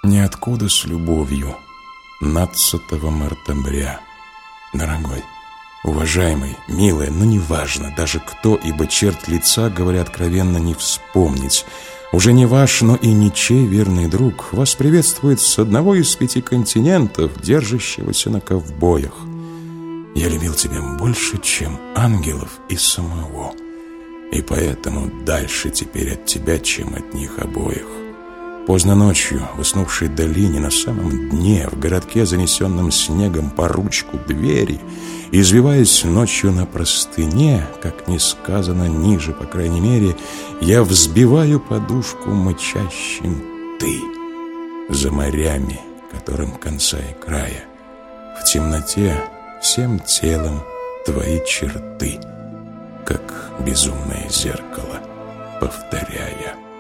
Ниоткуда с любовью 15 мартабря. Дорогой, уважаемый, милая, но неважно даже кто, ибо черт лица, говоря откровенно, не вспомнить. Уже не ваш, но и ничей верный друг вас приветствует с одного из 5 континентов, держащегося на ковбоях. Я любил тебя больше, чем ангелов и самого, и поэтому дальше теперь от тебя, чем от них обоих. Поздно ночью, в уснувшей долине, на самом дне, в городке, занесенном снегом по ручку двери, извиваясь ночью на простыне, как не сказано ниже, по крайней мере, я взбиваю подушку мычащим «ты» за морями, которым конца и края. В темноте всем телом твои черты, как безумное зеркало, повторяя.